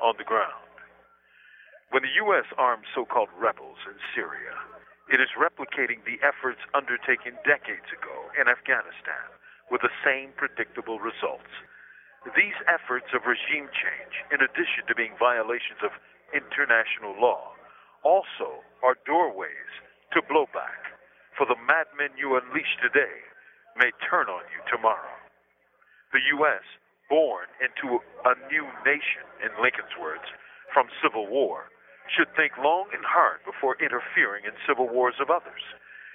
on the ground. When the U.S. arms so-called rebels in Syria, it is replicating the efforts undertaken decades ago in Afghanistan with the same predictable results. These efforts of regime change, in addition to being violations of international law, also are doorways to blowback, for the madmen you unleash today may turn on you tomorrow. The U.S., born into a new nation, in Lincoln's words, from civil war, should think long and hard before interfering in civil wars of others.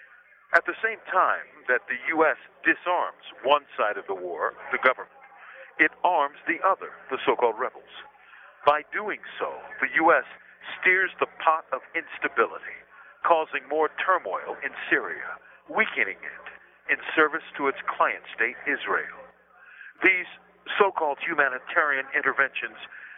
At the same time that the U.S. disarms one side of the war, the government, it arms the other, the so-called rebels. By doing so, the U.S. steers the pot of instability, causing more turmoil in Syria, weakening it in service to its client state, Israel. These so-called humanitarian interventions,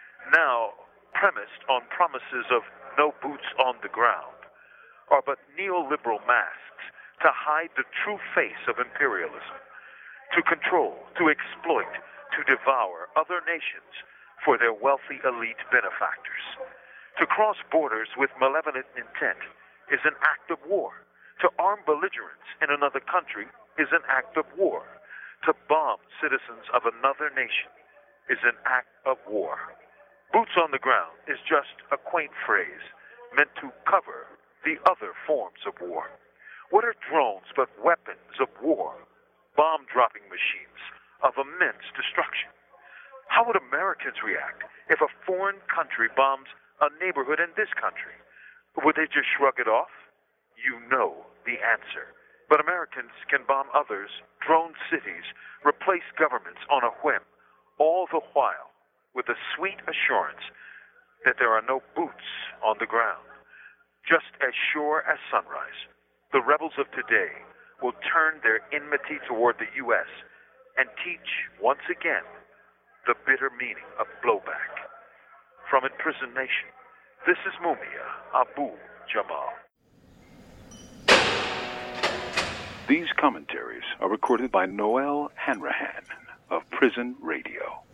now premised on promises of no boots on the ground, are but neoliberal masks to hide the true face of imperialism, to control, to exploit, to devour other nations for their wealthy elite benefactors. To cross borders with malevolent intent is an act of war. To arm belligerents in another country is an act of war. To bomb citizens of another nation is an act of war. Boots on the ground is just a quaint phrase meant to cover the other forms of war. What are drones but weapons of war, bomb-dropping machines of immense destruction? How would Americans react if a foreign country bombs a neighborhood in this country? Would they just shrug it off? You know the answer. But Americans can bomb others, drone cities, replace governments on a whim, all the while with the sweet assurance that there are no boots on the ground. Just as sure as sunrise, the rebels of today will turn their enmity toward the U.S. and teach, once again, the bitter meaning of blowback. From Imprisoned Nation, this is Mumia Abu Jamal. These commentaries are recorded by Noel Hanrahan of Prison Radio.